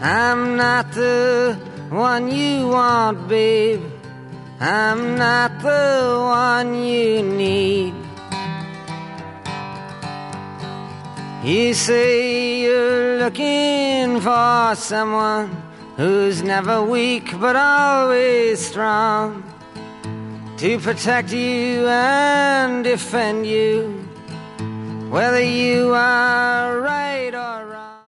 I'm not the one you want, babe. I'm not the one you need. You say you're looking for someone who's never weak but always strong, to protect you and defend you, whether you are right or